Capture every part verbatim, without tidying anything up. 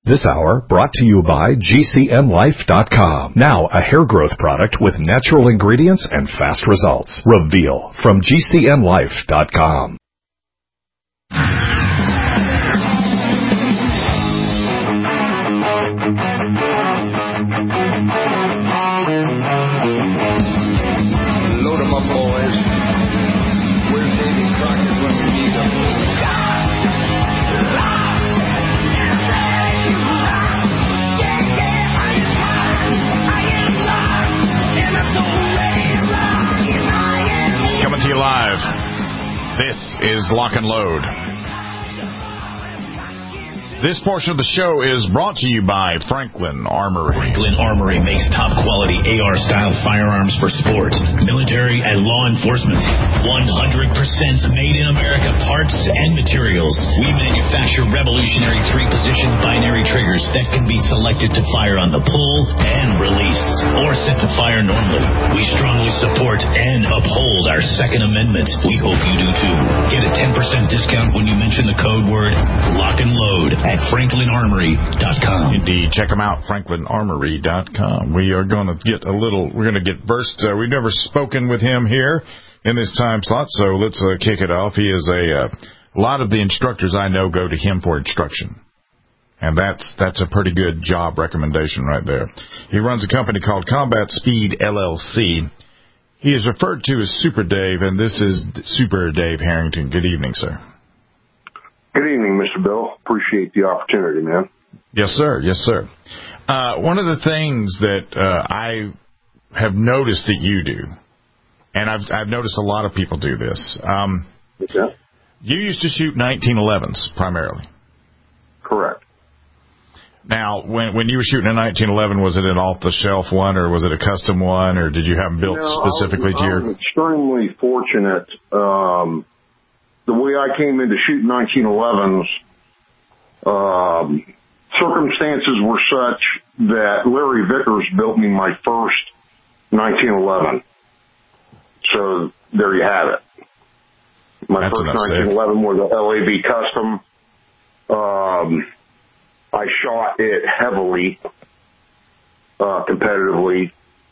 This hour brought to you by G C N Life dot com. Now a hair growth product with natural ingredients and fast results. Reveal from G C N Life dot com. Load 'em up, boys. Where's Davy Crockett when we need him? Coming to you live. This is Lock and Load. This portion of the show is brought to you by Franklin Armory. Franklin Armory makes top-quality A R-style firearms for sport, military, and law enforcement. one hundred percent made in America parts and materials. We manufacture revolutionary three-position binary triggers that can be selected to fire on the pull and release, or set to fire normally. We strongly support and uphold our Second Amendment. We hope you do too. Get a ten percent discount when you mention the code word Lock and Load at Franklin Armory dot com. Indeed, check them out, Franklin Armory dot com. We are going to get a little, we're going to get versed. Uh, we've never spoken with him here in this time slot, so let's uh, kick it off. He is a, uh, a lot of the instructors I know go to him for instruction. And that's that's a pretty good job recommendation right there. He runs a company called Combat Speed L L C. He is referred to as Super Dave, and this is Super Dave Harrington. Good evening, sir. Good evening, Mister Bill. Appreciate the opportunity, man. Yes, sir. Yes, sir. Uh, one of the things that uh, I have noticed that you do, and I've, I've noticed a lot of people do this, um, Okay. you used to shoot nineteen elevens primarily. Correct. Now, when when you were shooting a nineteen eleven, was it an off-the-shelf one, or was it a custom one, or did you have them built No, specifically I was, to your... I was extremely fortunate. Um, the way I came into shooting nineteen elevens, um, circumstances were such that Larry Vickers built me my first nineteen eleven. So there you have it. My That's first enough nineteen eleven safe. was an L A V custom. Um, I shot it heavily, uh, competitively.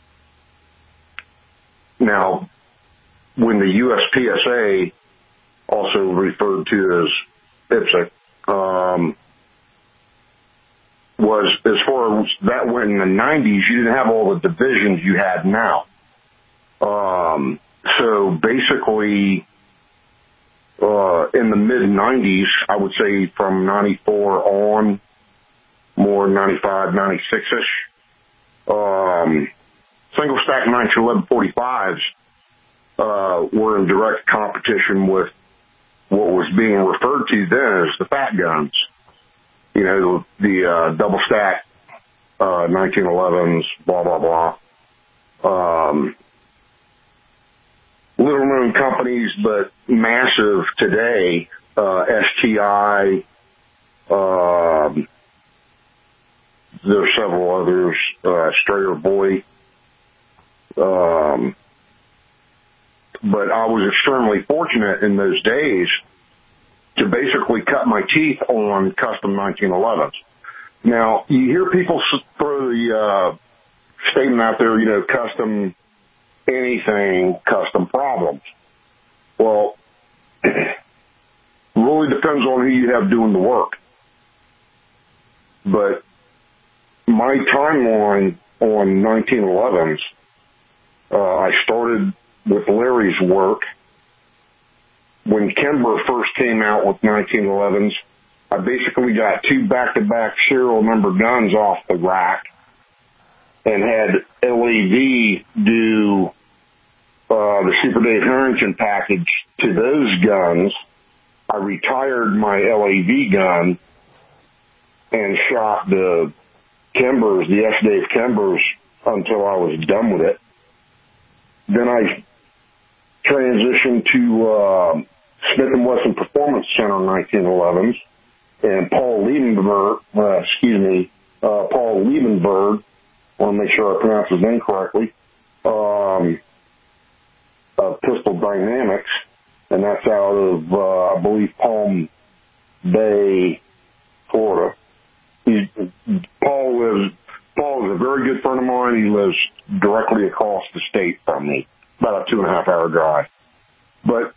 Now, when the U S P S A, also referred to as I P S C, um, was, as far as that went in the nineties, you didn't have all the divisions you had now. Um, so basically, uh, in the mid nineties, I would say from ninety-four on, more ninety-five, ninety-six-ish, um, single stack nineteen eleven forty-fives, uh, were in direct competition with what was being referred to then as the fat guns. You know, the, uh, double stack, uh, nineteen elevens, blah, blah, blah. Um, little known companies, but massive today, uh, S T I, um, there are several others, uh, Strayer Boy, um, but I was extremely fortunate in those days to basically cut my teeth on custom nineteen elevens. Now, you hear people throw the uh, statement out there, you know, custom anything, custom problems. Well, really depends on who you have doing the work. But my timeline on nineteen elevens, uh, I started with Larry's work. When Kimber first came out with nineteen elevens, I basically got two back-to-back serial number guns off the rack and had L A V do uh, the Super Dave Harrington package to those guns. I retired my L A V gun and shot the Kimbers, the S. Dave Kimbers, until I was done with it. Then I transitioned to uh, Smith and Wesson Performance Center nineteen elevens, and Paul Liebenberg, uh, excuse me, uh, Paul Liebenberg, I want to make sure I pronounce his name correctly, um, uh, Pistol Dynamics, and that's out of, uh, I believe, Palm Bay, Florida. He's very good friend of mine. He lives directly across the state from me, about a two and a half hour drive. But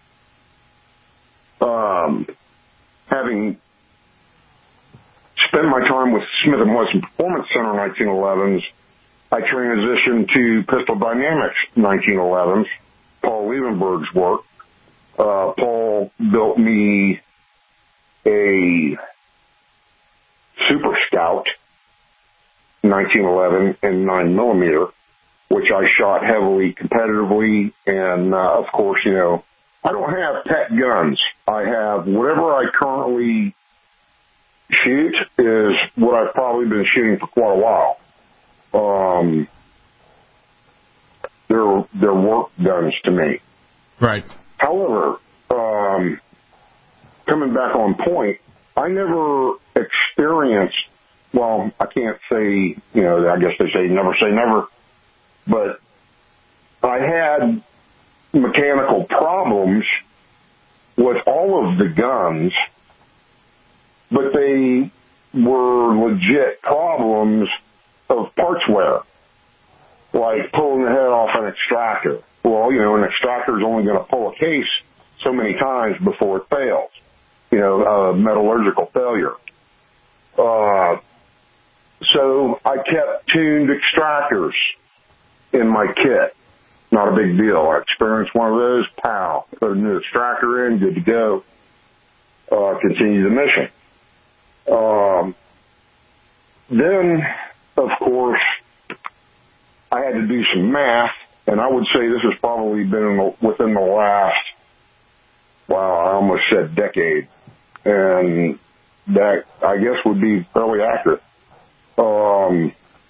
um, having spent my time with Smith and Wesson Performance Center nineteen elevens, I transitioned to Pistol Dynamics nineteen elevens, Paul Liebenberg's work. Uh, Paul built me a Super Scout nineteen eleven and nine millimeter, which I shot heavily competitively. And, uh, of course, you know, I don't have pet guns. I have whatever I currently shoot is what I've probably been shooting for quite a while. Um, they're, they're work guns to me. Right. However, um, coming back on point, I never experienced, well, I can't say, you know, I guess they say never say never, but I had mechanical problems with all of the guns, but they were legit problems of parts wear, like pulling the head off an extractor. Well, you know, an extractor is only going to pull a case so many times before it fails. You know, uh, metallurgical failure. Uh, so I kept tuned extractors in my kit. Not a big deal. I experienced one of those, pow, put a new extractor in, good to go. Uh, continue the mission. Um, then, of course, I had to do some math, and I would say this has probably been in the, within the last, wow, I almost said decade, and that, I guess, would be fairly accurate. Um,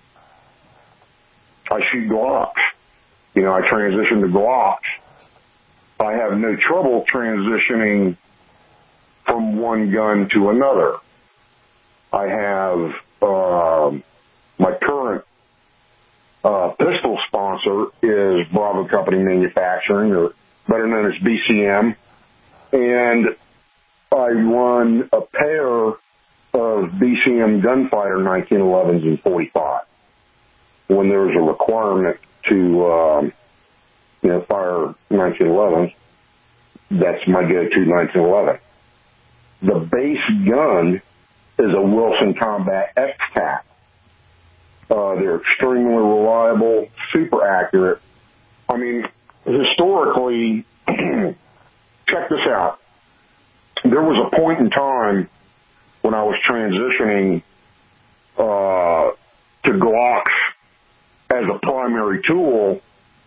I shoot Glocks. You know, I transitioned to Glocks. I have no trouble transitioning from one gun to another. I have um, my current uh, pistol sponsor is Bravo Company Manufacturing, or better known as B C M, and I run a pair of B C M Gunfighter nineteen elevens and forty-five. When there's a requirement to, um, you know, fire nineteen elevens, that's my go-to nineteen eleven. The base gun is a Wilson Combat X-Tac. Uh, they're extremely reliable, super accurate. I mean, historically, check this out. There was a point in time when I was transitioning uh, to Glocks as a primary tool.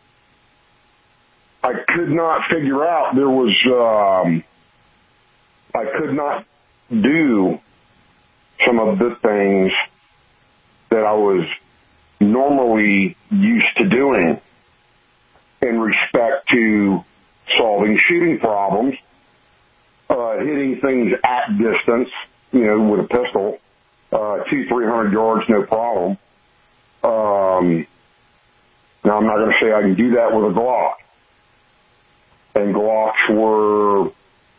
I could not figure out, there was, um, I could not do some of the things that I was normally used to doing in respect to solving shooting problems, uh, hitting things at distance, you know, with a pistol, uh, two, three hundred yards, no problem. Um, now I'm not going to say I can do that with a Glock. And Glocks were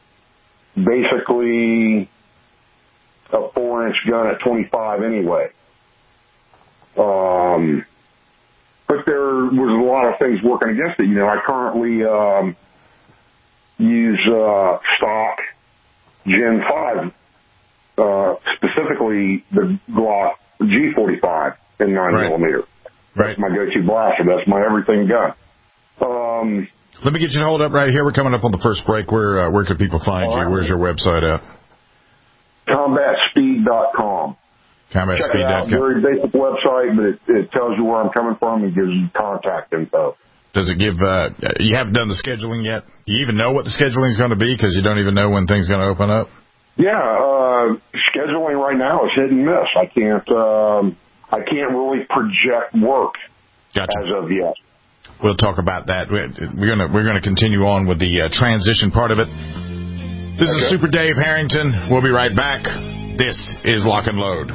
basically a four-inch gun at twenty-five anyway. Um, but there was a lot of things working against it. You know, I currently um, use uh, stock Gen five, uh, specifically the Glock G forty-five in nine right. millimeter. Right. That's my go-to blaster. That's my everything gun. Um, Let me get you to hold up right here. We're coming up on the first break. Where uh, where can people find right. you? Where's your website at? combat speed dot com. combat speed dot com. Check it out. Very basic website, but it, it tells you where I'm coming from and gives you contact info. Does it give, uh, you haven't done the scheduling yet? Do you even know what the scheduling is going to be because you don't even know when things are going to open up? Yeah, uh, scheduling right now is hit and miss. I can't, um, I can't really project work gotcha. as of yet. We'll talk about that. We're going to, we're going to continue on with the uh, transition part of it. This okay. is Super Dave Harrington. We'll be right back. This is Lock and Load.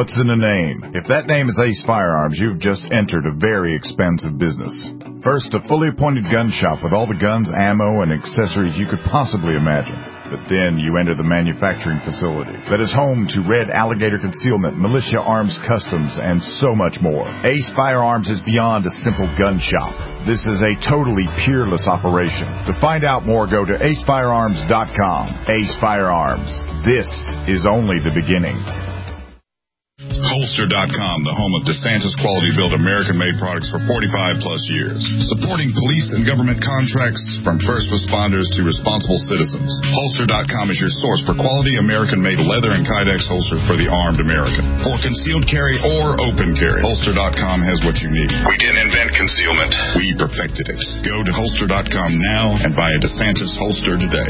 What's in a name? If that name is Ace Firearms, you've just entered a very expensive business. First, a fully appointed gun shop with all the guns, ammo, and accessories you could possibly imagine. But then you enter the manufacturing facility that is home to Red Alligator Concealment, Militia Arms Customs, and so much more. Ace Firearms is beyond a simple gun shop. This is a totally peerless operation. To find out more, go to ace firearms dot com. Ace Firearms. This is only the beginning. Holster dot com, the home of DeSantis quality-built American-made products for forty-five plus years. Supporting police and government contracts from first responders to responsible citizens. Holster dot com is your source for quality American-made leather and Kydex holsters for the armed American. For concealed carry or open carry, Holster dot com has what you need. We didn't invent concealment. We perfected it. Go to Holster dot com now and buy a DeSantis holster today.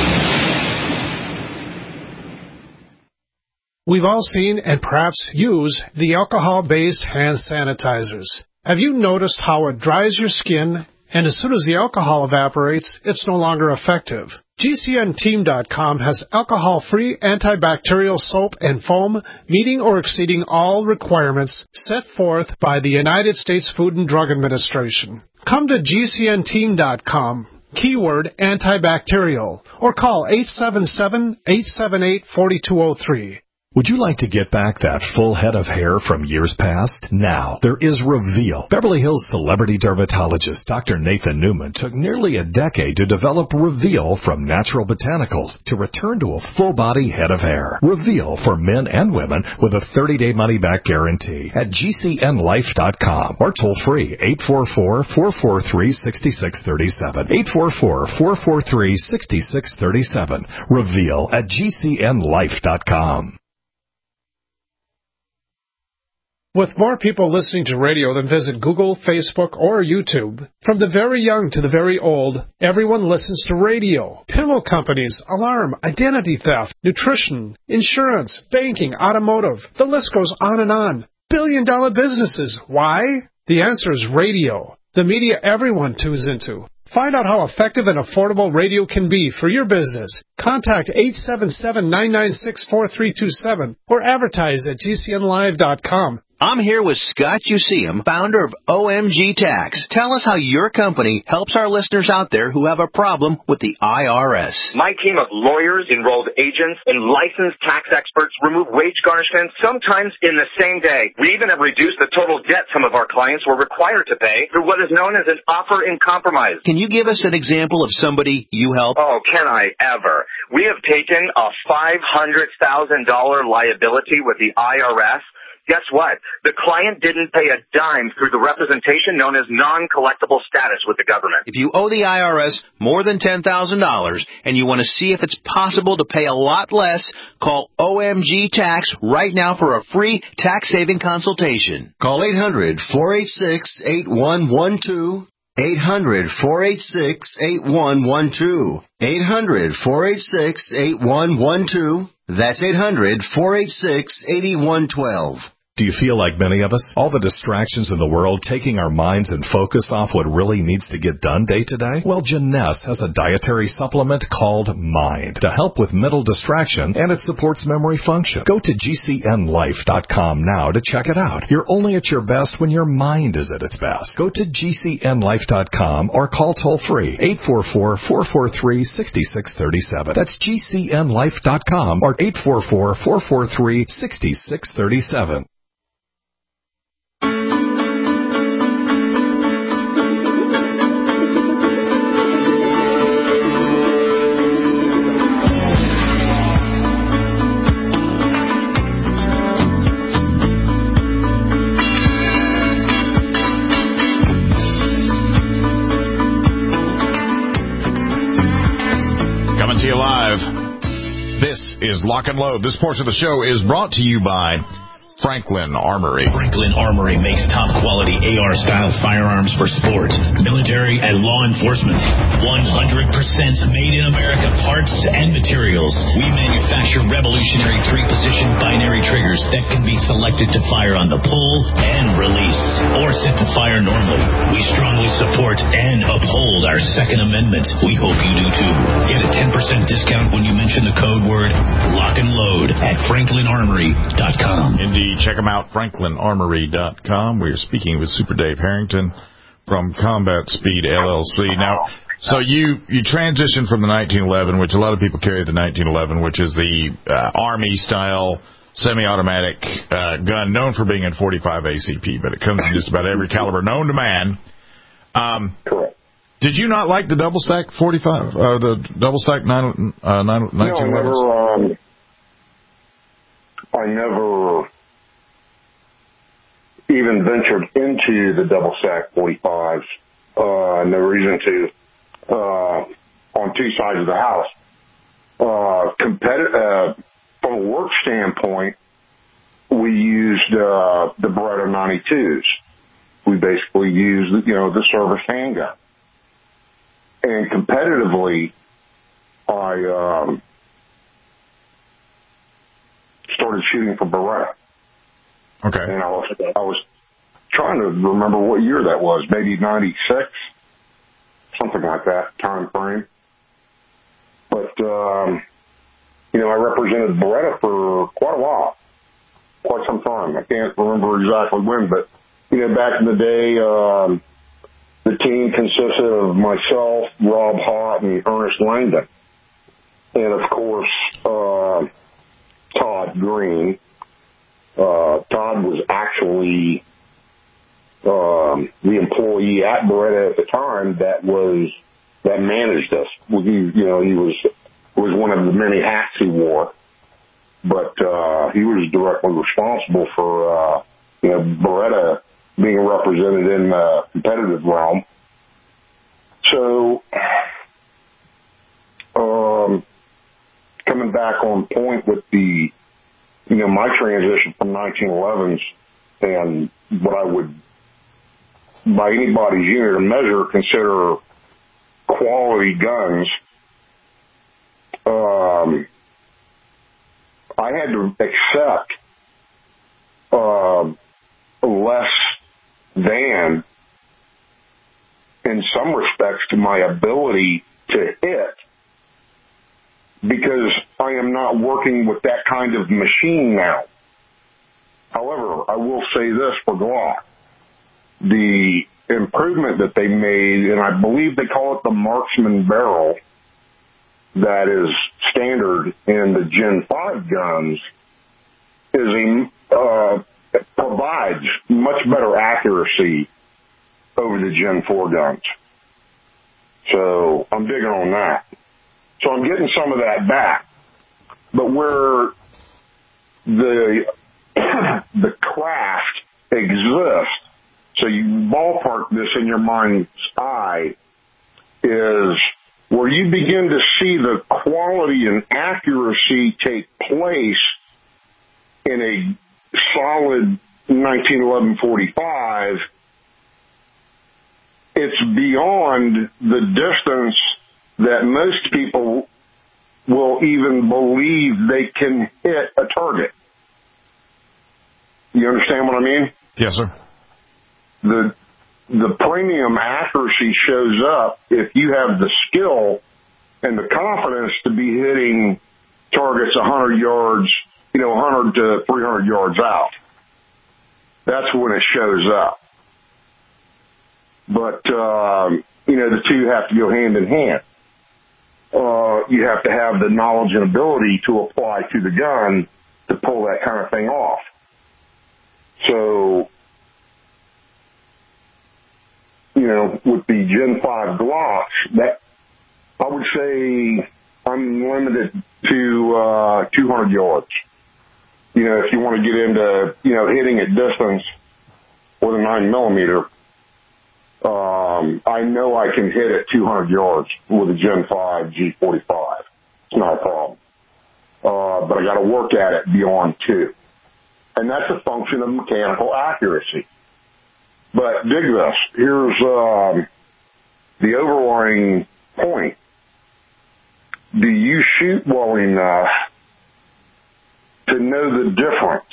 We've all seen and perhaps use the alcohol-based hand sanitizers. Have you noticed how it dries your skin, and as soon as the alcohol evaporates, it's no longer effective? G C N team dot com has alcohol-free antibacterial soap and foam meeting or exceeding all requirements set forth by the United States Food and Drug Administration. Come to G C N team dot com. Keyword antibacterial, or call eight seven seven, eight seven eight, four two zero three. Would you like to get back that full head of hair from years past? Now, there is Reveal. Beverly Hills celebrity dermatologist Doctor Nathan Newman took nearly a decade to develop Reveal from natural botanicals to return to a full-body head of hair. Reveal for men and women with a thirty-day money-back guarantee at G C N life dot com or toll-free eight four four, four four three, six six three seven. eight four four, four four three, six six three seven. Reveal at G C N life dot com. With more people listening to radio than visit Google, Facebook, or YouTube, from the very young to the very old, everyone listens to radio. Pillow companies, alarm, identity theft, nutrition, insurance, banking, automotive. The list goes on and on. Billion-dollar businesses. Why? The answer is radio, the media everyone tunes into. Find out how effective and affordable radio can be for your business. Contact eight seven seven, nine nine six, four three two seven or advertise at G C N live dot com. I'm here with Scott Useum, founder of O M G Tax. Tell us how your company helps our listeners out there who have a problem with the I R S. My team of lawyers, enrolled agents, and licensed tax experts remove wage garnishments sometimes in the same day. We even have reduced the total debt some of our clients were required to pay through what is known as an offer in compromise. Can you give us an example of somebody you help? Oh, can I ever? We have taken a five hundred thousand dollars liability with the I R S. Guess what? The client didn't pay a dime through the representation known as non-collectible status with the government. If you owe the I R S more than ten thousand dollars and you want to see if it's possible to pay a lot less, call O M G Tax right now for a free tax-saving consultation. Call eight hundred, four eight six, eight one one two. eight hundred, four eight six, eight one one two. eight hundred, four eight six, eight one one two. That's eight hundred, four eight six, eight one one two. Do you feel like many of us? All the distractions in the world taking our minds and focus off what really needs to get done day to day? Well, Jeunesse has a dietary supplement called Mind to help with mental distraction, and it supports memory function. Go to G C N life dot com now to check it out. You're only at your best when your mind is at its best. Go to G C N life dot com or call toll-free eight four four, four four three, six six three seven. That's G C N life dot com or eight four four, four four three, six six three seven. Coming to you live. This is Lock and Load. This portion of the show is brought to you by Franklin Armory. Franklin Armory makes top-quality A R-style firearms for sport, military, and law enforcement. one hundred percent made in America parts and materials. We manufacture revolutionary three-position binary triggers that can be selected to fire on the pull and release, or set to fire normally. We strongly support and uphold our Second Amendment. We hope you do too. Get a ten percent discount when you mention the code word Lock and Load at franklin armory dot com. Indeed. Armory. Check them out, franklin armory dot com. We are speaking with Super Dave Harrington from Combat Speed L L C. Now, so you, you transitioned from the nineteen eleven, which a lot of people carry the nineteen eleven, which is the uh, Army-style semi-automatic uh, gun known for being in forty-five A C P, but it comes in just about every caliber known to man. Um, Correct. Did you not like the double stack forty-five, or the double stack nine, uh, nine, nineteen eleven? No, I never, um, I never even ventured into the double stack forty-fives. Uh, no reason to, uh, on two sides of the house. Uh, competitive, uh, from a work standpoint, we used, uh, the Beretta ninety-twos. We basically used, you know, the service handgun. And competitively, I, um, started shooting for Beretta. Okay. And I was, I was trying to remember what year that was, maybe ninety-six, something like that time frame. But, um, you know, I represented Beretta for quite a while, quite some time. I can't remember exactly when, but, you know, back in the day, um, the team consisted of myself, Rob Hott, and Ernest Langdon. And, of course, uh, Todd Green. Uh, Todd was actually um, the employee at Beretta at the time that was that managed us. He, you know, he was was one of the many hats he wore, but uh, he was directly responsible for uh, you know Beretta being represented in the competitive realm. So, um, coming back on point with the, you know, my transition from nineteen elevens and what I would, by anybody's unit of measure, consider quality guns, um, I had to accept uh, less than, in some respects, to my ability to hit, because I am not working with that kind of machine now. However, I will say this for Glock. The improvement that they made, and I believe they call it the Marksman barrel, that is standard in the Gen five guns, is a, uh, provides much better accuracy over the Gen four guns. So I'm digging on that. So I'm getting some of that back. But where the the craft exists, so you ballpark this in your mind's eye, is where you begin to see the quality and accuracy take place in a solid nineteen eleven forty-five, it's beyond the distance that most people will even believe they can hit a target. You understand what I mean? Yes, sir. The the premium accuracy shows up if you have the skill and the confidence to be hitting targets one hundred yards, you know, one hundred to three hundred yards out. That's when it shows up. But, um, you know, the two have to go hand in hand. Uh, you have to have the knowledge and ability to apply to the gun to pull that kind of thing off. So, you know, with the Gen five Glocks, that, I would say I'm limited to, uh, two hundred yards. You know, if you want to get into, you know, hitting at distance with a nine millimeter, um, I know I can hit at two hundred yards with a Gen five G forty-five. It's not a problem. Uh, but I got to work at it beyond two. And that's a function of mechanical accuracy. But dig this. Here's, um, the overlying point. Do you shoot well enough to know the difference?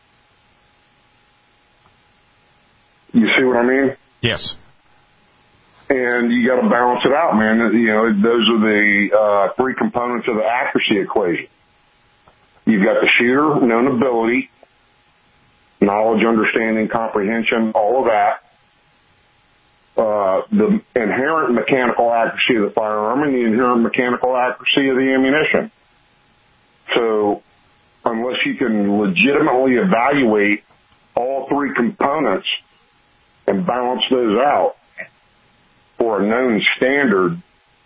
You see what I mean? Yes. And you got to balance it out, man. You know, those are the uh, three components of the accuracy equation. You've got the shooter, known ability. knowledge, understanding, comprehension, all of that. Uh, the inherent mechanical accuracy of the firearm and the inherent mechanical accuracy of the ammunition. So unless you can legitimately evaluate all three components and balance those out for a known standard,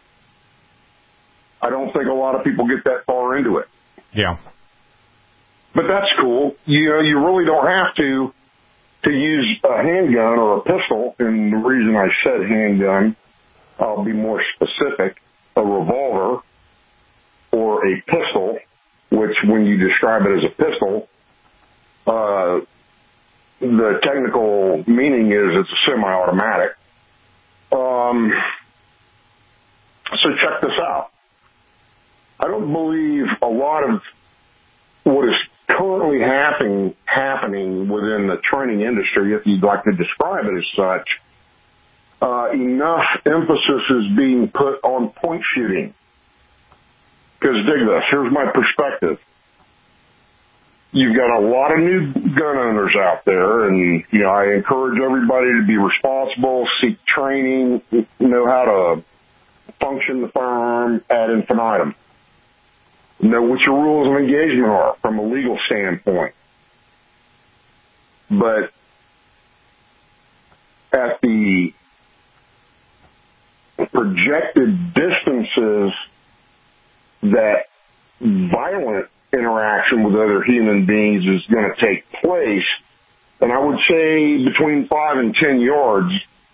I don't think a lot of people get that far into it. Yeah. But that's cool. You know, you really don't have to to use a handgun or a pistol, and the reason I said handgun, I'll be more specific, a revolver or a pistol, which when you describe it as a pistol, uh, the technical meaning is it's a semi-automatic. Um, so check this out. I don't believe a lot of what is currently happening happening within the training industry, if you'd like to describe it as such, uh, enough emphasis is being put on point shooting. Because dig this, here's my perspective. You've got a lot of new gun owners out there, and you know I encourage everybody to be responsible, seek training, know how to function the firearm ad infinitum. Know what your rules of engagement are from a legal standpoint. But at the projected distances that violent interaction with other human beings is going to take place, and I would say between five and ten yards,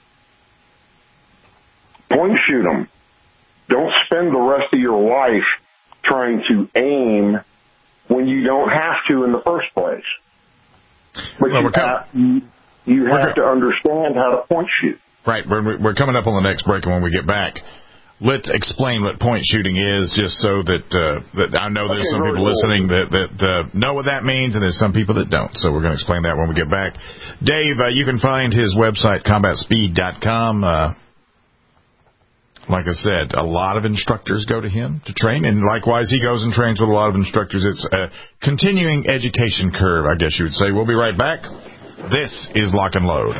point shoot them. Don't spend the rest of your life trying to aim when you don't have to in the first place. But well, you, have, you, you have to understand how to point shoot. Right. We're, we're coming up on the next break, and when we get back, let's explain what point shooting is, just so that, uh, that I know there's okay, some people cool. listening that, that uh, know what that means, and there's some people that don't. So we're going to explain that when we get back. Dave, uh, you can find his website, combat speed dot com. Uh, Like I said, a lot of instructors go to him to train, and likewise, he goes and trains with a lot of instructors. It's a continuing education curve, I guess you would say. We'll be right back. This is Lock and Load.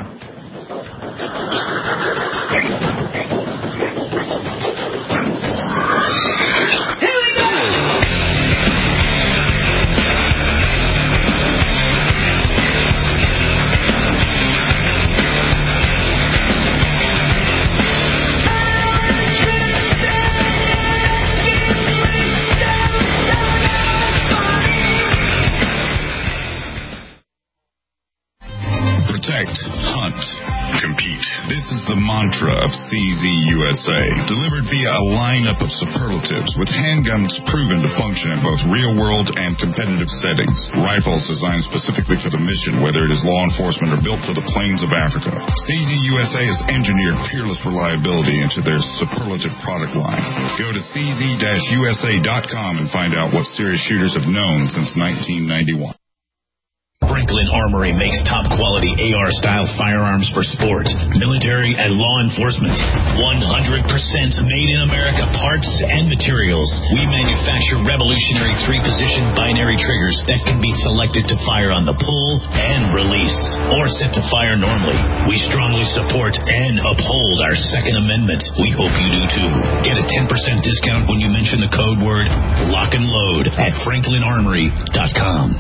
Protect, hunt, compete. This is the mantra of C Z U S A, delivered via a lineup of superlatives with handguns proven to function in both real-world and competitive settings. Rifles designed specifically for the mission, whether it is law enforcement or built for the plains of Africa. C Z U S A has engineered peerless reliability into their superlative product line. Go to C Z U S A dot com and find out what serious shooters have known since nineteen ninety-one. Franklin Armory makes top-quality A R-style firearms for sport, military, and law enforcement. one hundred percent made in America parts and materials. We manufacture revolutionary three-position binary triggers that can be selected to fire on the pull and release, or set to fire normally. We strongly support and uphold our Second Amendment. We hope you do too. Get a ten percent discount when you mention the code word Lock and Load at franklin armory dot com.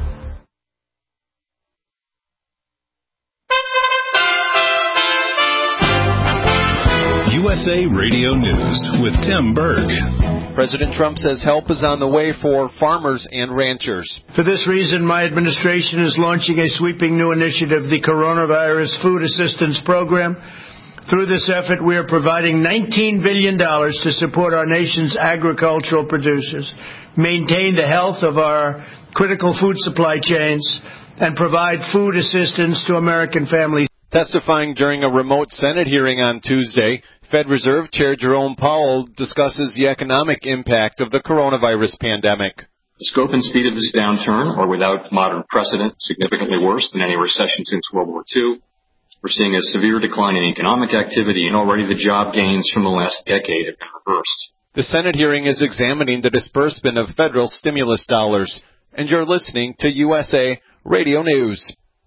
U S A Radio News with Tim Berg. President Trump says help is on the way for farmers and ranchers. For this reason, my administration is launching a sweeping new initiative, the Coronavirus Food Assistance Program. Through this effort, we are providing nineteen billion dollars to support our nation's agricultural producers, maintain the health of our critical food supply chains, and provide food assistance to American families. Testifying during a remote Senate hearing on Tuesday, Fed Reserve Chair Jerome Powell discusses the economic impact of the coronavirus pandemic. The scope and speed of this downturn are without modern precedent, significantly worse than any recession since World War Two. We're seeing a severe decline in economic activity, and already the job gains from the last decade have been reversed. The Senate hearing is examining the disbursement of federal stimulus dollars, and you're listening to U S A Radio News.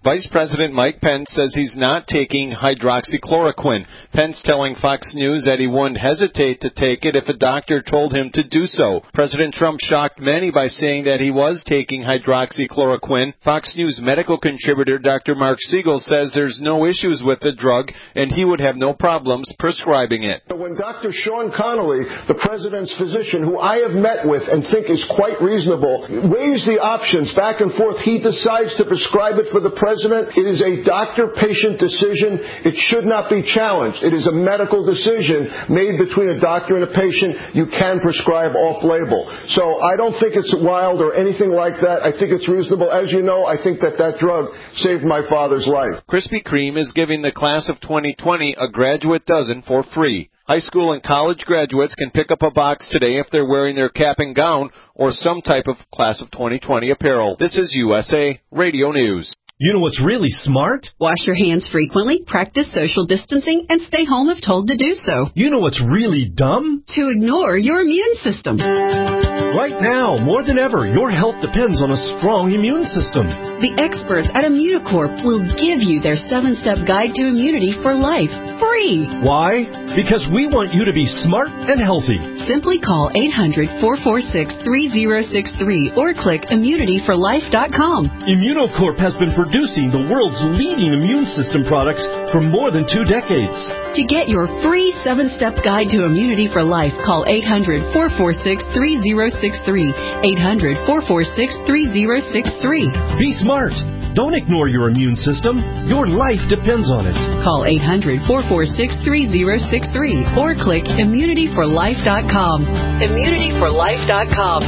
Vice President Mike Pence says he's not taking hydroxychloroquine. Pence telling Fox News that he wouldn't hesitate to take it if a doctor told him to do so. President Trump shocked many by saying that he was taking hydroxychloroquine. Fox News medical contributor Doctor Mark Siegel says there's no issues with the drug and he would have no problems prescribing it. When Doctor Sean Connolly, the president's physician, who I have met with and think is quite reasonable, weighs the options back and forth, he decides to prescribe it for the president. It is a doctor-patient decision. It should not be challenged. It is a medical decision made between a doctor and a patient. You can prescribe off-label. So I don't think it's wild or anything like that. I think it's reasonable. As you know, I think that that drug saved my father's life. Krispy Kreme is giving the class of twenty twenty a graduate dozen for free. High school and college graduates can pick up a box today if they're wearing their cap and gown or some type of class of twenty twenty apparel. This is U S A Radio News. You know what's really smart? Wash your hands frequently, practice social distancing, and stay home if told to do so. You know what's really dumb? To ignore your immune system. Right now, more than ever, your health depends on a strong immune system. The experts at Immunocorp will give you their seven-step guide to immunity for life, free. Why? Because we want you to be smart and healthy. Simply call eight hundred, four four six, three zero six three or click immunity for life dot com. Immunocorp has been producing the world's leading immune system products for more than two decades. To get your free seven-step guide to immunity for life, call eight hundred, four four six, three zero six three, eight hundred, four four six, three zero six three. Be smart. Don't ignore your immune system. Your life depends on it. Call eight hundred, four four six, three zero six three or click immunity for life dot com. immunity for life dot com.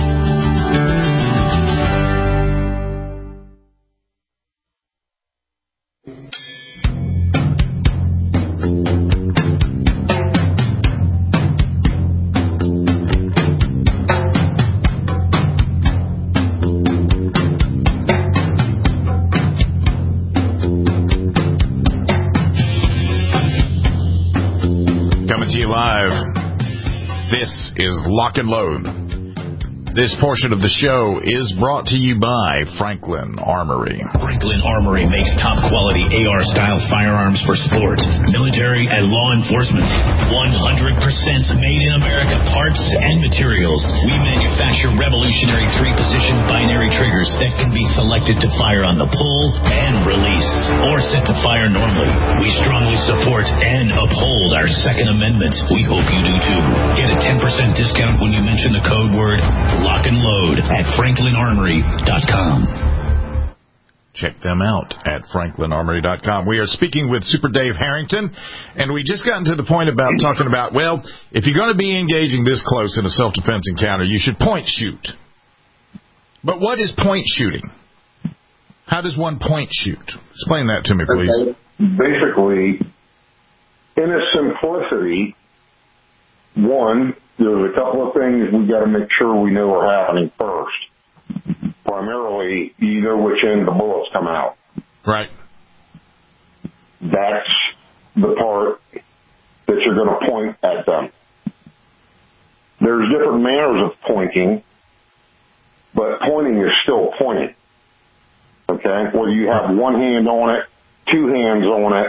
Live. This is Lock and Load. This portion of the show is brought to you by Franklin Armory. Franklin Armory makes top-quality A R-style firearms for sport, military, and law enforcement. one hundred percent made in America parts and materials. We manufacture revolutionary three-position binary triggers that can be selected to fire on the pull and release, or set to fire normally. We strongly support and uphold our Second Amendment. We hope you do too. Get a ten percent discount when you mention the code word Lock and Load at franklin armory dot com. Check them out at franklin armory dot com. We are speaking with Super Dave Harrington, and we just gotten to the point about talking about, well, if you're going to be engaging this close in a self-defense encounter, you should point shoot. But what is point shooting? How does one point shoot? Explain that to me, please. Okay. Basically, in its simplicity, one, there's a couple of things we got to make sure we know are happening first. Primarily, you know which end the bullets come out. Right. That's the part that you're going to point at them. There's different manners of pointing, but pointing is still pointing. Okay? Whether you have one hand on it, two hands on it,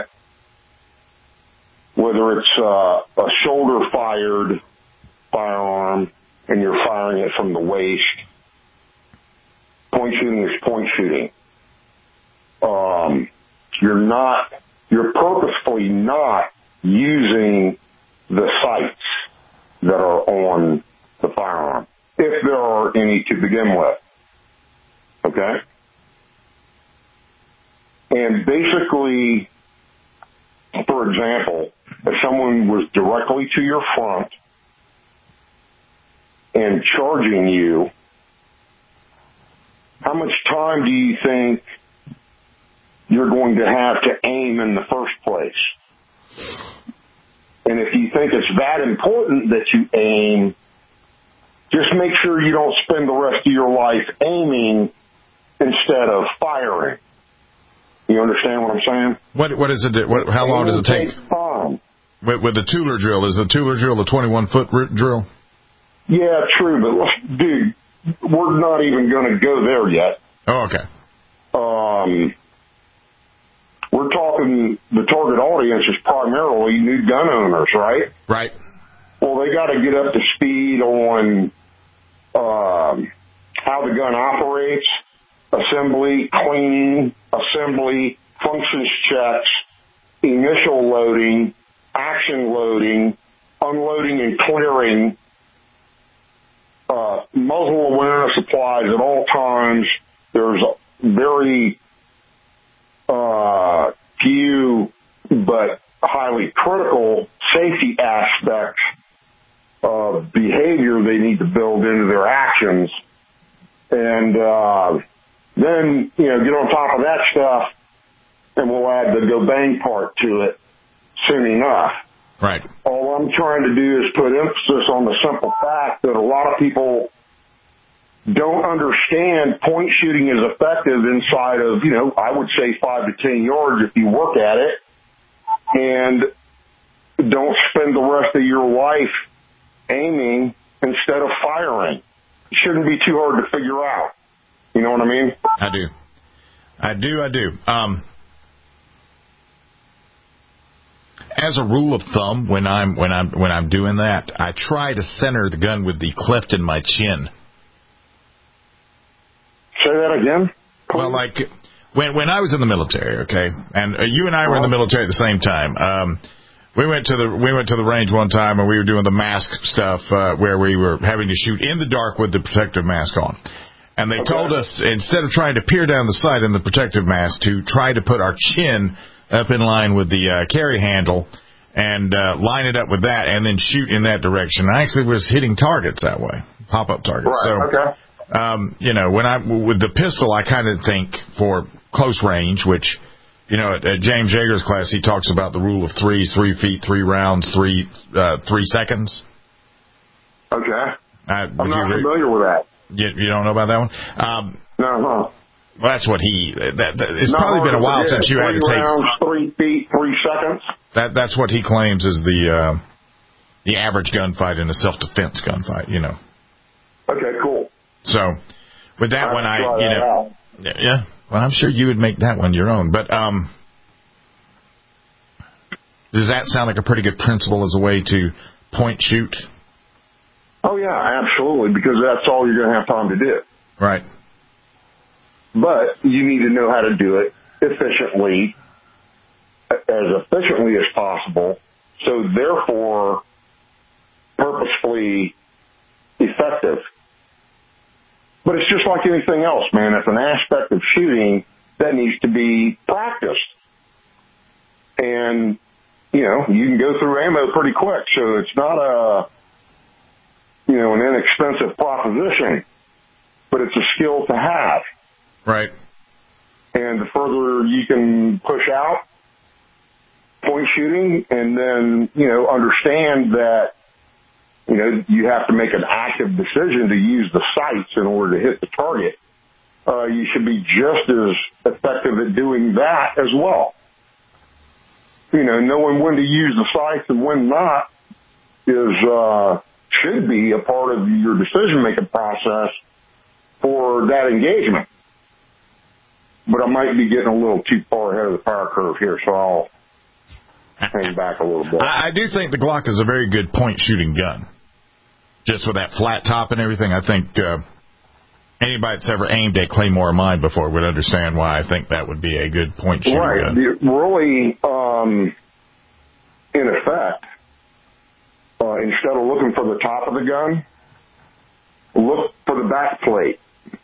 whether it's uh, a shoulder-fired firearm and you're firing it from the waist, point shooting is point shooting. Um, you're not, you're purposefully not using the sights that are on the firearm, if there are any to begin with. Okay? And basically, for example, if someone was directly to your front and charging you, how much time do you think you're going to have to aim in the first place? And if you think it's that important that you aim, just make sure you don't spend the rest of your life aiming instead of firing. You understand what I'm saying? What What is it? What, how long does it take? Time. With, with the Tueler drill, is the Tueler drill a twenty-one foot drill? Yeah, true, but dude, we're not even going to go there yet. Oh, okay. Um, we're talking the target audience is primarily new gun owners, right? Right. Well, they got to get up to speed on um, how the gun operates, assembly, cleaning, assembly, functions checks, initial loading, action loading, unloading and clearing, uh, muzzle awareness applies at all times. There's very uh, few but highly critical safety aspects of behavior they need to build into their actions. And uh, then, you know, get on top of that stuff, and we'll add the go bang part to it soon enough. Right. All I'm trying to do is put emphasis on the simple fact that a lot of people don't understand point shooting is effective inside of, you know, I would say five to ten yards if you work at it, and don't spend the rest of your life aiming instead of firing. It shouldn't be too hard to figure out. You know what I mean? I do. I do, I do. Um, as a rule of thumb, when I'm when I'm when I'm doing that, I try to center the gun with the cleft in my chin. Say that again? Well, like when when I was in the military, okay, and uh, you and I were in the military at the same time. Um, we went to the we went to the range one time, and we were doing the mask stuff uh, where we were having to shoot in the dark with the protective mask on. And they okay. told us, instead of trying to peer down the sight in the protective mask, to try to put our chin up in line with the uh, carry handle and uh, line it up with that and then shoot in that direction. I actually was hitting targets that way, pop-up targets. Right, so, okay. um, you know, when I with the pistol, I kind of think for close range, which, you know, at, at James Yeager's class, he talks about the rule of threes, three feet, three rounds, three uh, three seconds. Okay. Uh, I'm not re- familiar with that. You, you don't know about that one? Um, no, no. Well, that's what he. That, that, it's Not probably been a while since you had to take. Rounds, three feet, three seconds. That that's what he claims is the uh, the average gunfight in a self-defense gunfight. You know. Okay, cool. So with that I'll one, I try you that know, out. yeah. Well, I'm sure you would make that one your own. But um, does that sound like a pretty good principle as a way to point shoot? Oh, yeah, absolutely, because that's all you're going to have time to do. Right. But you need to know how to do it efficiently, as efficiently as possible, so therefore purposefully effective. But it's just like anything else, man. It's an aspect of shooting that needs to be practiced. And, you know, you can go through ammo pretty quick, so it's not a... you know, an inexpensive proposition, but it's a skill to have. Right. And the further you can push out point shooting and then, you know, understand that, you know, you have to make an active decision to use the sights in order to hit the target, uh, you should be just as effective at doing that as well. You know, knowing when to use the sights and when not is, uh, should be a part of your decision-making process for that engagement. But I might be getting a little too far ahead of the power curve here, so I'll hang back a little bit. I, I do think the Glock is a very good point-shooting gun. Just with that flat top and everything, I think uh, anybody that's ever aimed at Claymore mine before would understand why I think that would be a good point-shooting right. gun. The, really, um, in effect, Uh, instead of looking for the top of the gun, look for the back plate.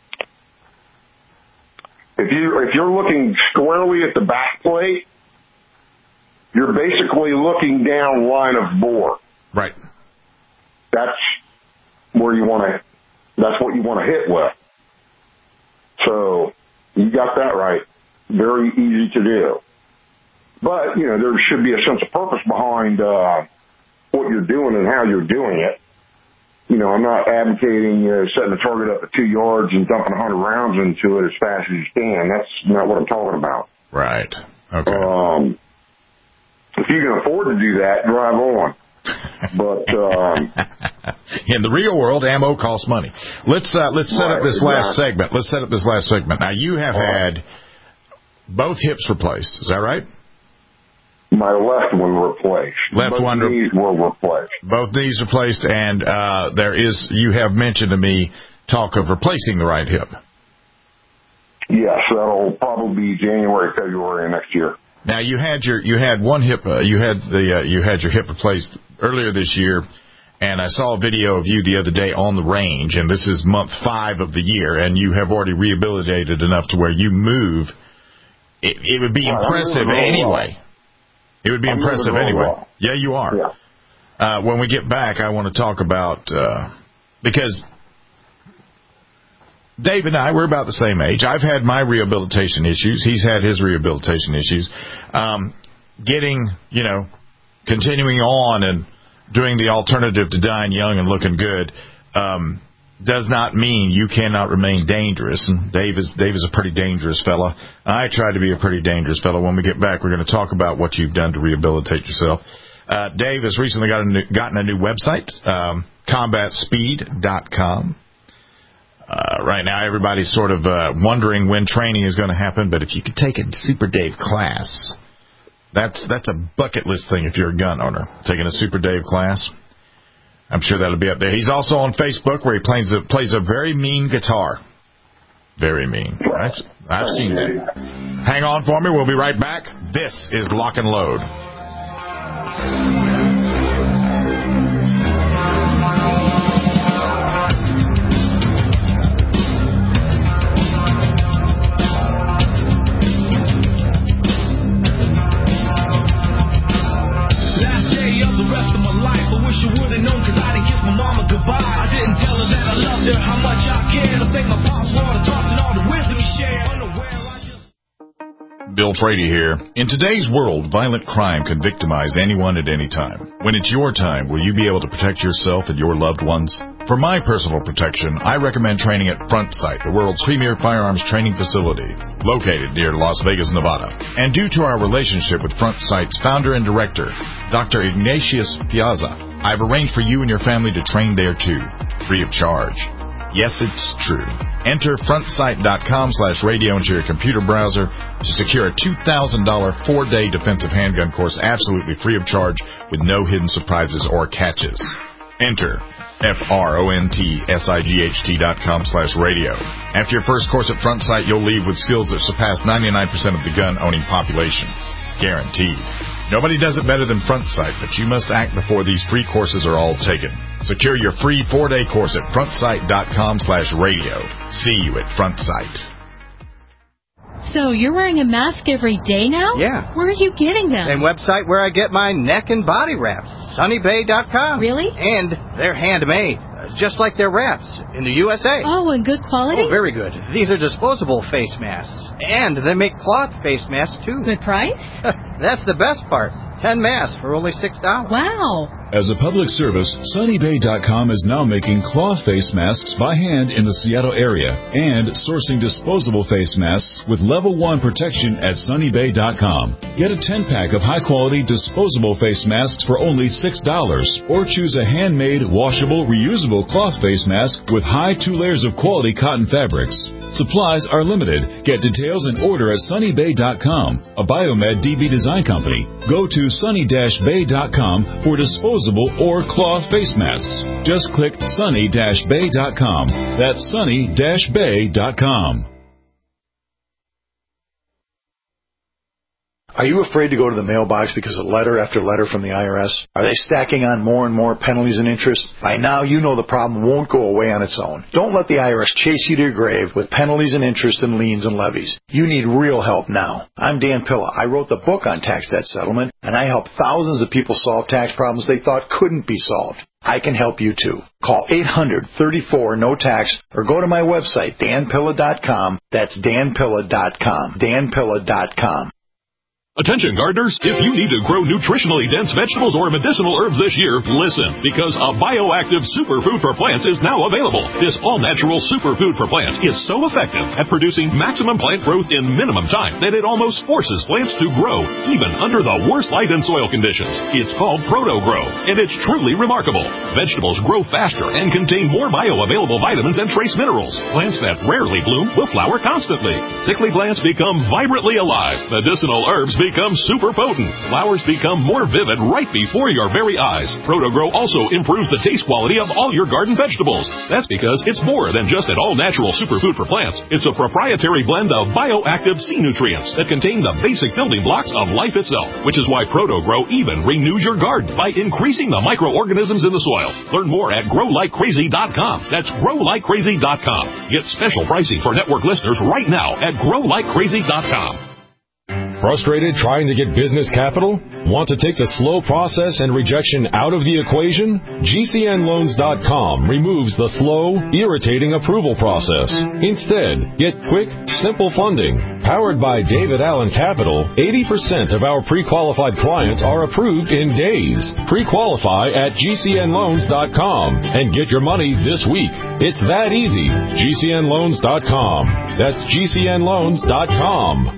If you if you're looking squarely at the back plate, you're basically looking down line of bore. Right. That's where you want to. That's what you want to hit with. So you got that right. Very easy to do. But you know there should be a sense of purpose behind uh, what you're doing and how you're doing it. You know, I'm not advocating uh, setting the target up at two yards and dumping one hundred rounds into it as fast as you can. That's not what I'm talking about. Right. Okay. Um, if you can afford to do that, drive on. But um, in the real world, ammo costs money. Let's uh, let's set right, up this exactly. last segment. Let's set up this last segment. Now, you have All had right. Both hips replaced. Is that right? My left one replaced. Left Both one re- knees were replaced. Both knees replaced, and uh, there is, you have mentioned to me, talk of replacing the right hip. Yes, that'll probably be January, February next year. Now you had your you had one hip uh, you had the uh, you had your hip replaced earlier this year, and I saw a video of you the other day on the range, and this is month five of the year, and you have already rehabilitated enough to where you move. It, it would be well, impressive anyway. Well. It would be I'm impressive anyway. Well. Yeah, you are. Yeah. Uh, when we get back, I want to talk about uh, because Dave and I, we're about the same age. I've had my rehabilitation issues. He's had his rehabilitation issues. Um, getting, you know, continuing on and doing the alternative to dying young and looking good um, does not mean you cannot remain dangerous. And Dave is Dave is a pretty dangerous fella. I try to be a pretty dangerous fella. When we get back, we're going to talk about what you've done to rehabilitate yourself. Uh, Dave has recently got a new, gotten a new website, um, combat speed dot com. Uh, right now, everybody's sort of uh, wondering when training is going to happen, but if you could take a Super Dave class, that's that's a bucket list thing if you're a gun owner, taking a Super Dave class. I'm sure that'll be up there. He's also on Facebook where he plays a, plays a very mean guitar. Very mean. I've, I've seen that. Hang on for me. We'll be right back. This is Lock and Load. Bill Frady here. In today's world, violent crime can victimize anyone at any time. When it's your time, will you be able to protect yourself and your loved ones? For my personal protection, I recommend training at Front Sight, the world's premier firearms training facility, located near Las Vegas, Nevada. And due to our relationship with Front Sight's founder and director, Doctor Ignatius Piazza, I've arranged for you and your family to train there too, free of charge. Yes, it's true. Enter frontsight.com slash radio into your computer browser to secure a two thousand dollars four-day defensive handgun course absolutely free of charge with no hidden surprises or catches. Enter F-R-O-N-T-S-I-G-H-T dot com slash radio. After your first course at Front Sight, you'll leave with skills that surpass ninety-nine percent of the gun-owning population. Guaranteed. Nobody does it better than Front Sight, but you must act before these free courses are all taken. Secure your free four-day course at frontsight.com slash radio. See you at Front Sight. So you're wearing a mask every day now? Yeah. Where are you getting them? Same website where I get my neck and body wraps, sunny bay dot com. Really? And they're handmade, just like their wraps in the U S A. Oh, and good quality? Oh, very good. These are disposable face masks. And they make cloth face masks, too. Good price? That's the best part. Ten masks for only six dollars. Wow. As a public service, sunny bay dot com is now making cloth face masks by hand in the Seattle area and sourcing disposable face masks with level one protection at sunny bay dot com. Get a ten-pack of high-quality disposable face masks for only six dollars or choose a handmade, washable, reusable cloth face mask with high two layers of quality cotton fabrics. Supplies are limited. Get details and order at sunny bay dot com, a Biomed D B design company. Go to sunny bay dot com for disposable or cloth face masks. Just click sunny bay dot com. That's sunny bay dot com. Are you afraid to go to the mailbox because of letter after letter from the I R S? Are they stacking on more and more penalties and interest? By now, you know the problem won't go away on its own. Don't let the I R S chase you to your grave with penalties and interest and liens and levies. You need real help now. I'm Dan Pilla. I wrote the book on tax debt settlement, and I help thousands of people solve tax problems they thought couldn't be solved. I can help you too. Call eight hundred, thirty-four, no tax or go to my website, dan pilla dot com. That's dan pilla dot com. dan pilla dot com. Attention gardeners, if you need to grow nutritionally dense vegetables or medicinal herbs this year, listen, because a bioactive superfood for plants is now available. This all-natural superfood for plants is so effective at producing maximum plant growth in minimum time that it almost forces plants to grow, even under the worst light and soil conditions. It's called Proto-Grow, and it's truly remarkable. Vegetables grow faster and contain more bioavailable vitamins and trace minerals. Plants that rarely bloom will flower constantly. Sickly plants become vibrantly alive. Medicinal herbs become super potent. Flowers become more vivid right before your very eyes. Proto-Grow also improves the taste quality of all your garden vegetables. That's because it's more than just an all-natural superfood for plants. It's a proprietary blend of bioactive sea nutrients that contain the basic building blocks of life itself, which is why Proto-Grow even renews your garden by increasing the microorganisms in the soil. Learn more at grow like crazy dot com. That's grow like crazy dot com. Get special pricing for network listeners right now at grow like crazy dot com. Frustrated trying to get business capital? Want to take the slow process and rejection out of the equation? G C N loans dot com removes the slow, irritating approval process. Instead, get quick, simple funding. Powered by David Allen Capital, eighty percent of our pre-qualified clients are approved in days. Pre-qualify at G C N loans dot com and get your money this week. It's that easy. G C N loans dot com. That's G C N loans dot com.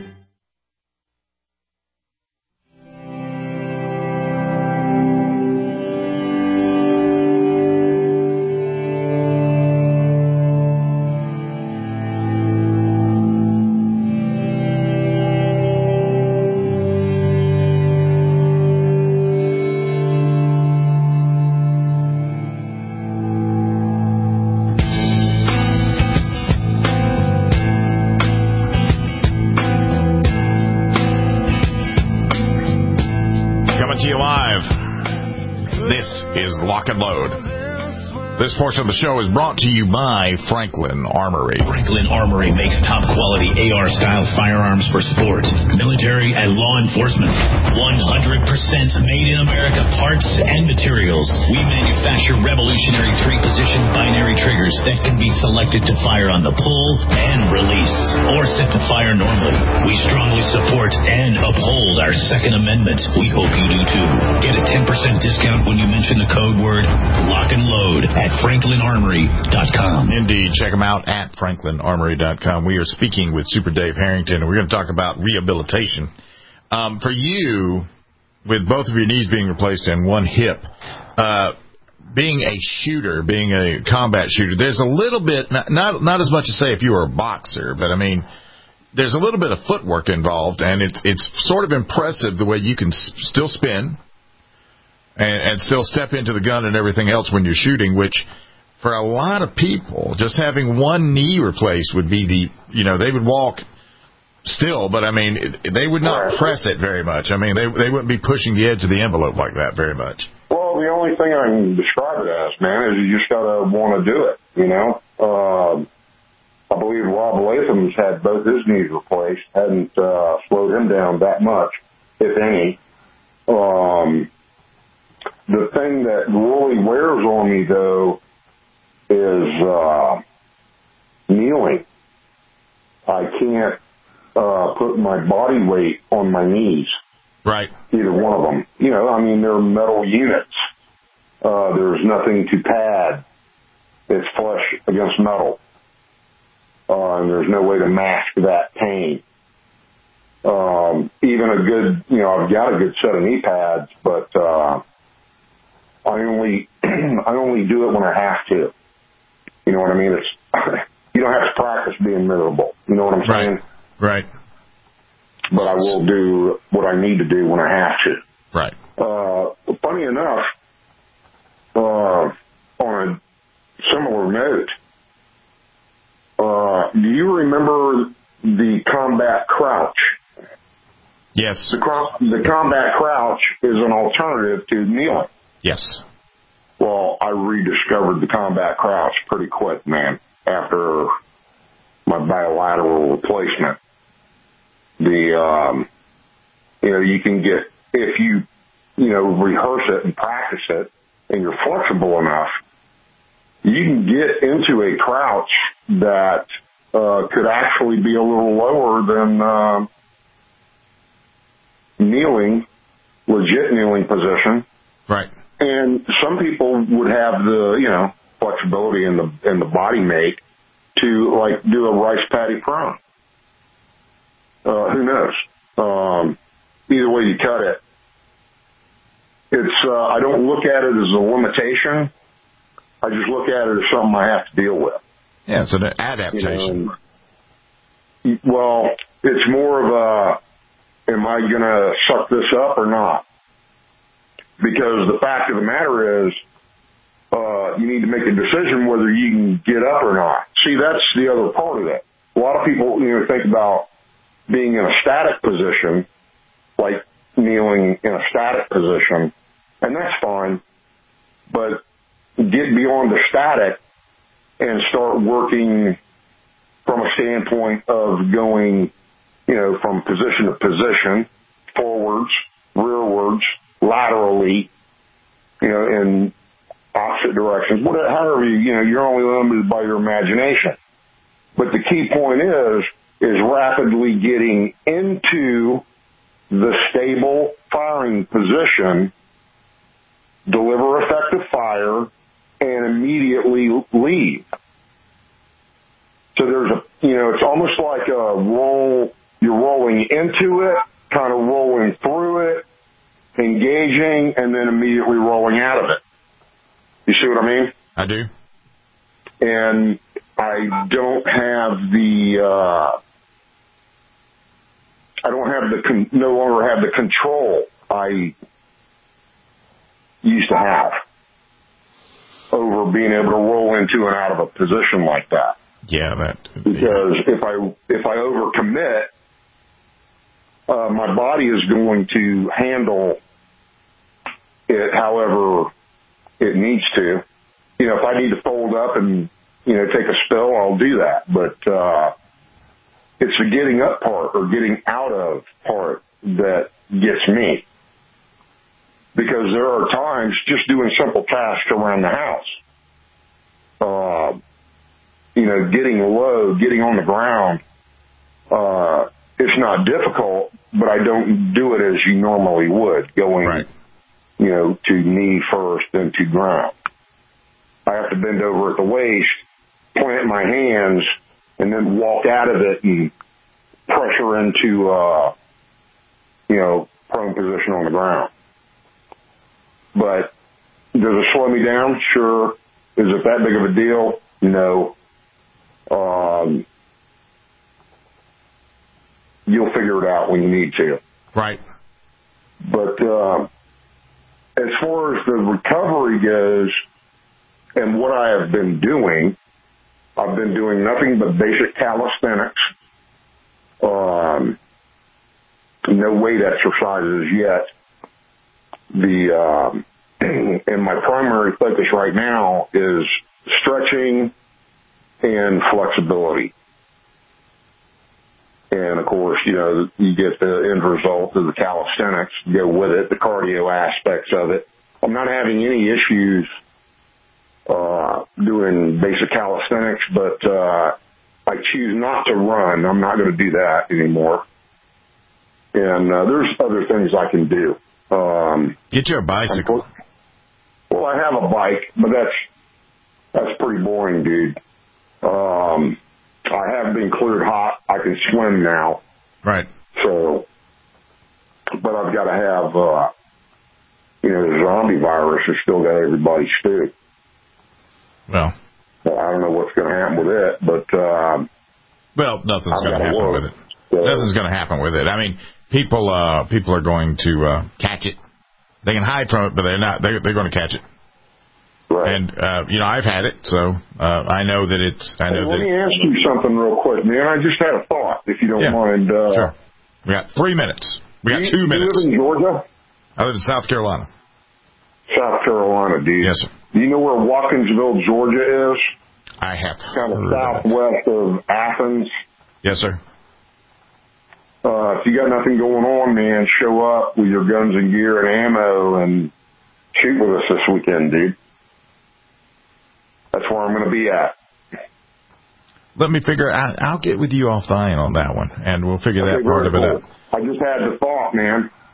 Lock and Load. This portion of the show is brought to you by Franklin Armory. Franklin Armory makes top-quality A R-style firearms for sport, military, and law enforcement. one hundred percent made in America parts and materials. We manufacture revolutionary three-position binary triggers that can be selected to fire on the pull and release, or set to fire normally. We strongly support and uphold our Second Amendment. We hope you do too. Get a ten percent discount when you mention the code word Lock and Load at franklin armory dot com. Indeed, check them out at franklin armory dot com. We are speaking with Super Dave Harrington, and we're going to talk about rehabilitation. Um, for you, with both of your knees being replaced and one hip, uh, being a shooter, being a combat shooter, there's a little bit, not, not not as much as say if you were a boxer, but I mean, there's a little bit of footwork involved, and it's it's sort of impressive the way you can s- still spin and, and still step into the gun and everything else when you're shooting, which for a lot of people, just having one knee replaced would be the, you know, they would walk still, but I mean, they would not press it very much. I mean, they they wouldn't be pushing the edge of the envelope like that very much. Well, the only thing I can describe it as, man, is you just got to want to do it, you know. Uh, I believe Rob Latham's had both his knees replaced, hadn't uh, slowed him down that much, if any. Um, the thing that really wears on me, though, is uh, kneeling. I can't uh, put my body weight on my knees. Right. Either one of them. You know, I mean, they're metal units. Uh, there's nothing to pad. It's flesh against metal. Uh, and there's no way to mask that pain. Um, even a good, you know, I've got a good set of knee pads, but uh, I only I only do it when I have to. You know what I mean? It's you don't have to practice being miserable. You know what I'm saying? Right. Right. But I will do what I need to do when I have to. Right. Uh, funny enough, uh, on a similar note, uh, do you remember the combat crouch? Yes. The, the combat crouch is an alternative to kneeling. Yes. Well, I rediscovered the combat crouch pretty quick, man, after my bilateral replacement. The, um, you know, you can get, if you, you know, rehearse it and practice it, and you're flexible enough, you can get into a crouch that uh, could actually be a little lower than, uh, kneeling, legit kneeling position. Right. And some people would have the, you know, flexibility in the in the body make to, like, do a rice paddy prone. Uh, who knows? Um, either way you cut it. It's, uh, I don't look at it as a limitation. I just look at it as something I have to deal with. Yeah, it's an adaptation. You know, well, it's more of a, am I going to suck this up or not? Because the fact of the matter is, uh, you need to make a decision whether you can get up or not. See, that's the other part of it. A lot of people, you know, think about being in a static position, like kneeling in a static position, and that's fine, but get beyond the static and start working from a standpoint of going, you know, from position to position, forwards, rearwards, laterally, you know, in opposite directions, whatever, however you, you know, you're only limited by your imagination. But the key point is, is rapidly getting into the stable firing position, deliver effective fire, and immediately leave. So there's a, you know, it's almost like a roll, you're rolling into it, kind of rolling through it, engaging, and then immediately rolling out of it. You see what I mean? I do. And I don't have the, uh, I don't have the, con- no longer have the control I used to have over being able to roll into and out of a position like that. Yeah, that. Because if I, if I overcommit, uh, my body is going to handle it however it needs to. You know, if I need to fold up and, you know, take a spill, I'll do that. But, uh, it's the getting up part or getting out of part that gets me. Because there are times just doing simple tasks around the house. Uh, you know, getting low, getting on the ground, uh, it's not difficult, but I don't do it as you normally would, going, right. you know, to knee first, then to ground. I have to bend over at the waist, plant my hands, and then walk out of it and pressure into, uh, you know, prone position on the ground. But does it slow me down? Sure. Is it that big of a deal? No. Um, you'll figure it out when you need to. Right. But uh, as far as the recovery goes and what I have been doing, I've been doing nothing but basic calisthenics, um, no weight exercises yet. The um, and my primary focus right now is stretching and flexibility. And of course, you know, you get the end result of the calisthenics, go with it, the cardio aspects of it. I'm not having any issues uh, doing basic calisthenics, but uh, I choose not to run. I'm not going to do that anymore. And uh, there's other things I can do. Um, Get you a bicycle. Well, I have a bike, but that's that's pretty boring, dude. Um, I have been cleared hot. I can swim now. Right. So, but I've got to have, uh, you know, the zombie virus has still got everybody stewed. Well, well, I don't know what's going to happen with it, but um, well, nothing's going to happen work. with it. So, nothing's going to happen with it. I mean, people, uh, people are going to uh, catch it. They can hide from it, but they're not. They're, they're going to catch it. Right. And uh, you know, I've had it, so uh, I know that it's. I know hey, that. Let me ask you something real quick, man. I just had a thought, if you don't yeah. mind. Uh, sure. We got three minutes. We got you, two minutes. You live in Georgia? I live in South Carolina. South Carolina, dude. Yes, sir. Do you know where Watkinsville, Georgia is? I have. Kind of southwest of Athens. Yes, sir. Uh, if you got nothing going on, man, show up with your guns and gear and ammo and shoot with us this weekend, dude. That's where I'm going to be at. Let me figure out. I'll get with you offline on that one, and we'll figure okay, that part of cool. it out. I just had the thought, man.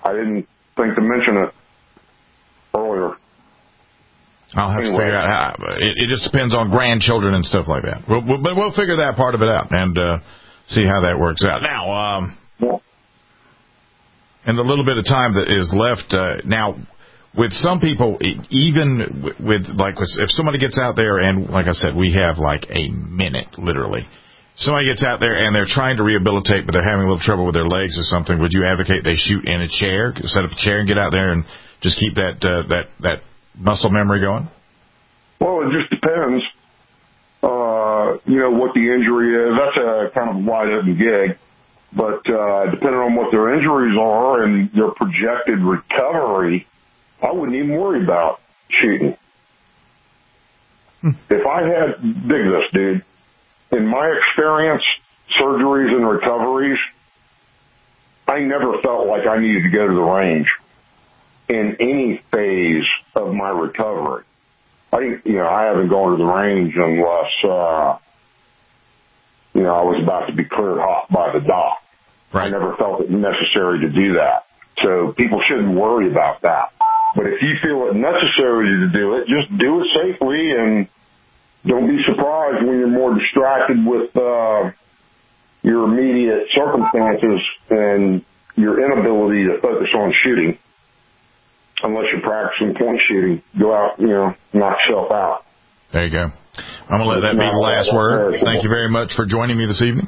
I didn't think to mention it earlier. I'll have anyway. to figure out how. It, it just depends on grandchildren and stuff like that. We'll, we'll, but we'll figure that part of it out and uh, see how that works out. Now, um, yeah. in the little bit of time that is left, uh, now, with some people, even with, like, if somebody gets out there and, like I said, we have like a minute, literally. Somebody gets out there and they're trying to rehabilitate, but they're having a little trouble with their legs or something. Would you advocate they shoot in a chair, set up a chair and get out there and just keep that uh, that that muscle memory going? Well, it just depends. Uh, you know what the injury is. That's a kind of wide open gig, but uh, depending on what their injuries are and their projected recovery, I wouldn't even worry about shooting. Hmm. If I had, dig this, dude. In my experience, surgeries and recoveries, I never felt like I needed to go to the range in any phase of my recovery. I, you know, I haven't gone to the range unless, uh, you know, I was about to be cleared hot by the doc. Right. I never felt it necessary to do that. So people shouldn't worry about that. But if you feel it necessary to do it, just do it safely, and don't be surprised when you're more distracted with uh, your immediate circumstances and your inability to focus on shooting. Unless you're practicing point shooting, go out, you know, knock yourself out. There you go. I'm going to let that be the last word. Thank you very much for joining me this evening.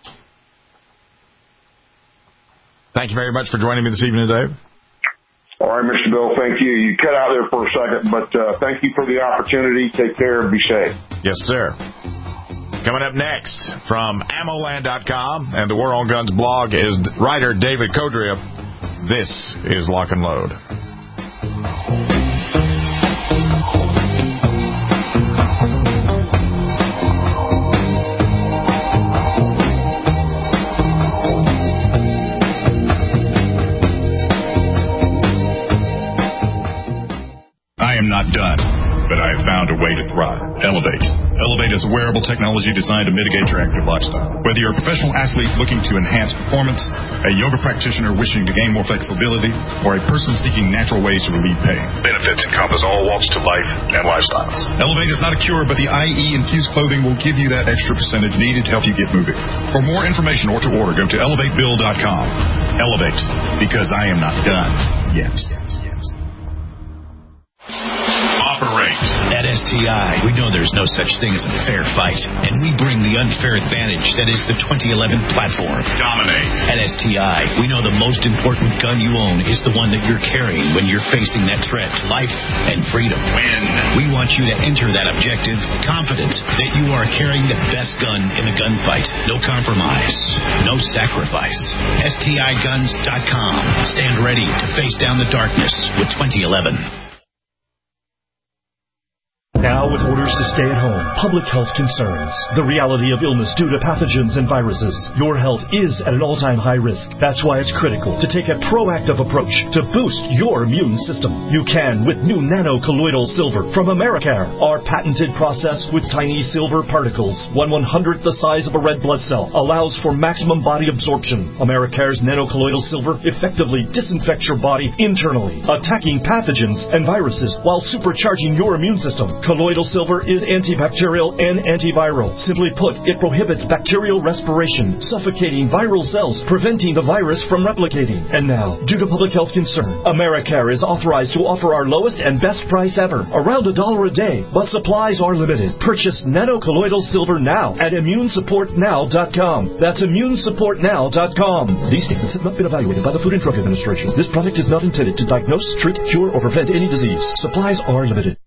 Thank you very much for joining me this evening, Dave. All right, Mister Bill, thank you. You cut out there for a second, but uh, thank you for the opportunity. Take care and be safe. Yes, sir. Coming up next from ammo land dot com and the War on Guns blog is writer David Codrea. This is Lock and Load. I am not done, but I have found a way to thrive. Elevate. Elevate is a wearable technology designed to mitigate your active lifestyle. Whether you're a professional athlete looking to enhance performance, a yoga practitioner wishing to gain more flexibility, or a person seeking natural ways to relieve pain, benefits encompass all walks to life and lifestyles. Elevate is not a cure, but the I E-infused clothing will give you that extra percentage needed to help you get moving. For more information or to order, go to elevate bill dot com. Elevate, because I am not done yet. At S T I, we know there's no such thing as a fair fight, and we bring the unfair advantage that is the twenty eleven platform. Dominate. At S T I, we know the most important gun you own is the one that you're carrying when you're facing that threat to life and freedom. Win. We want you to enter that objective confident that you are carrying the best gun in the gunfight. No compromise, no sacrifice. S T I guns dot com. Stand ready to face down the darkness with twenty eleven. Now, with orders to stay at home, public health concerns, the reality of illness due to pathogens and viruses, your health is at an all-time high risk. That's why it's critical to take a proactive approach to boost your immune system. You can with new nano-colloidal silver from Americare. Our patented process with tiny silver particles, one one-hundredth the size of a red blood cell, allows for maximum body absorption. Americare's nano-colloidal silver effectively disinfects your body internally, attacking pathogens and viruses while supercharging your immune system. Colloidal silver is antibacterial and antiviral. Simply put, it prohibits bacterial respiration, suffocating viral cells, preventing the virus from replicating. And now, due to public health concern, Americare is authorized to offer our lowest and best price ever, around a dollar a day, but supplies are limited. Purchase nano-colloidal silver now at immune support now dot com. That's immune support now dot com. These statements have not been evaluated by the Food and Drug Administration. This product is not intended to diagnose, treat, cure, or prevent any disease. Supplies are limited.